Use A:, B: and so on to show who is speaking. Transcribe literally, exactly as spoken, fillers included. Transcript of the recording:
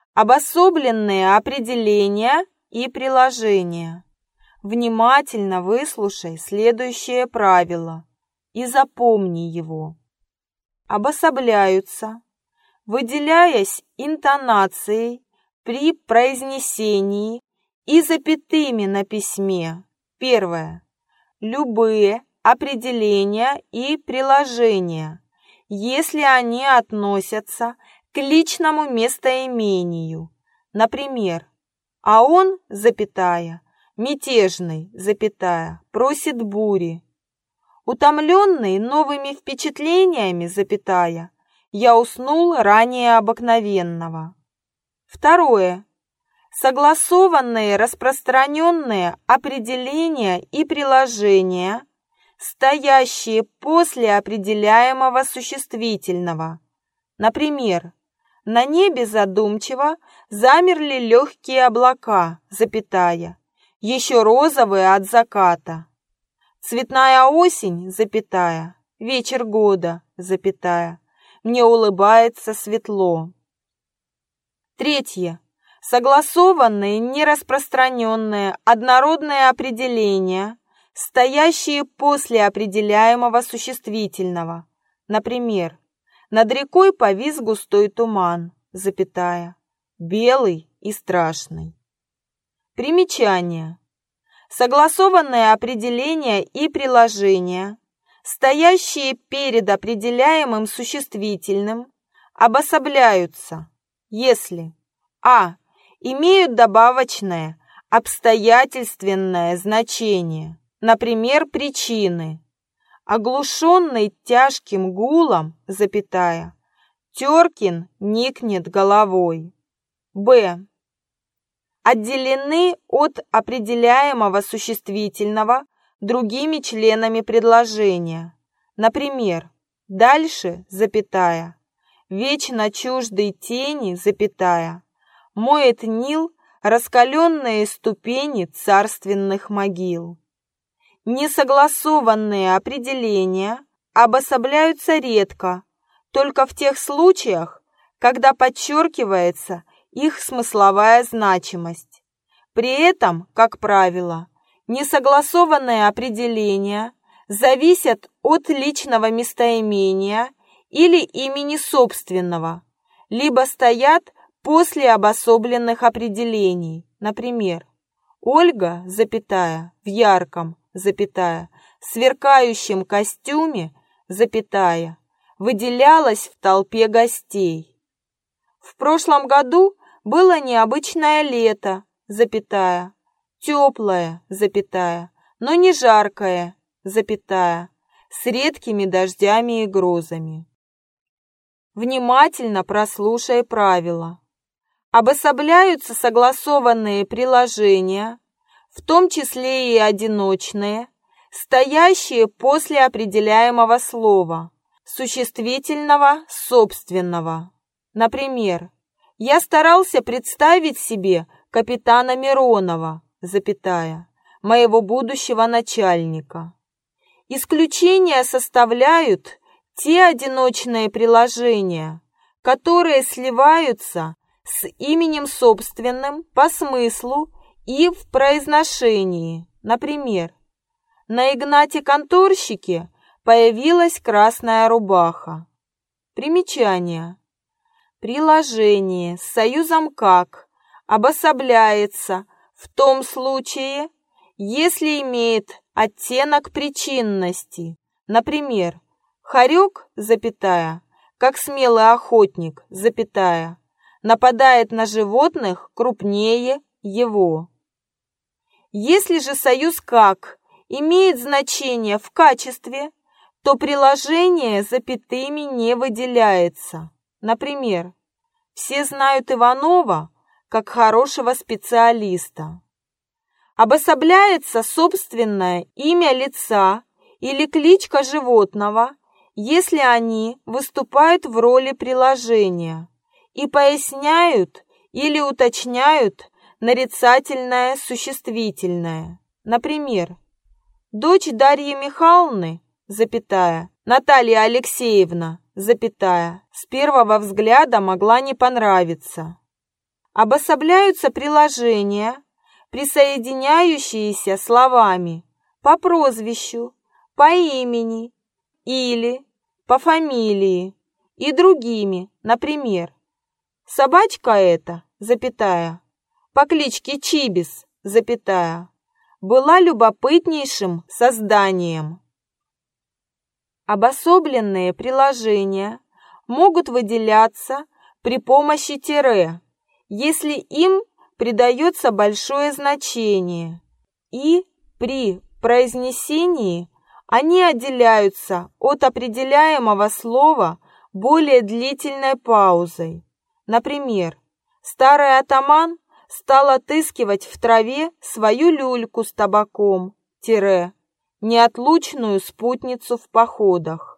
A: Обособленные определения и приложения. Внимательно выслушай следующее правило и запомни его. Обособляются, выделяясь интонацией при произнесении и запятыми на письме. Первое. Любые определения и приложения, если они относятся к личному местоимению. Например, а он, запятая, мятежный, запятая, просит бури. Утомленный новыми впечатлениями, запятая, я уснул ранее обыкновенного. Второе. Согласованные распространенные определения и приложения, стоящие после определяемого существительного. Например, на небе задумчиво замерли легкие облака, запятая, еще розовые от заката. Цветная осень, запятая, вечер года, запятая, мне улыбается светло. Третье. Согласованные, нераспространенные, однородные определения, стоящие после определяемого существительного. Например, над рекой повис густой туман, запятая, белый и страшный. Примечание. Согласованные определения и приложения, стоящие перед определяемым существительным, обособляются, если а. имеют добавочное, обстоятельственное значение, например, причины. Оглушенный тяжким гулом, запятая, Теркин никнет головой. Б. Отделены от определяемого существительного другими членами предложения. Например, дальше, запятая, вечно чуждой тени, запятая, моет Нил раскаленные ступени царственных могил. Несогласованные определения обособляются редко, только в тех случаях, когда подчеркивается их смысловая значимость. При этом, как правило, несогласованные определения зависят от личного местоимения или имени собственного, либо стоят после обособленных определений. Например, Ольга, запятая, в ярком, запятая, сверкающем костюме, запятая, выделялась в толпе гостей. В прошлом году было необычное лето, запятая, теплое, запятая, но не жаркое, запятая, с редкими дождями и грозами. Внимательно прослушай правила. Обособляются согласованные приложения, в том числе и одиночные, стоящие после определяемого слова, существительного, собственного. Например, я старался представить себе капитана Миронова, запятая, моего будущего начальника. Исключения составляют те одиночные приложения, которые сливаются с именем собственным по смыслу и в произношении. Например, на Игнате-конторщике появилась красная рубаха. Примечание. Приложение с союзом «как» обособляется в том случае, если имеет оттенок причинности. Например, хорек, запятая, как смелый охотник, запятая, нападает на животных крупнее его. Если же союз «как» имеет значение в качестве, то приложение запятыми не выделяется. Например, все знают Иванова как хорошего специалиста. Обособляется собственное имя лица или кличка животного, если они выступают в роли приложения и поясняют или уточняют нарицательное существительное. Например, дочь Дарьи Михайловны, запятая, Наталья Алексеевна, запятая, с первого взгляда могла не понравиться. Обособляются приложения, присоединяющиеся словами по прозвищу, по имени или по фамилии и другими, например, собачка эта, запятая, по кличке Чибис, запятая, была любопытнейшим созданием. Обособленные приложения могут выделяться при помощи тире, если им придается большое значение, и при произнесении они отделяются от определяемого слова более длительной паузой. Например, старый атаман стал отыскивать в траве свою люльку с табаком, тире, неотлучную спутницу в походах.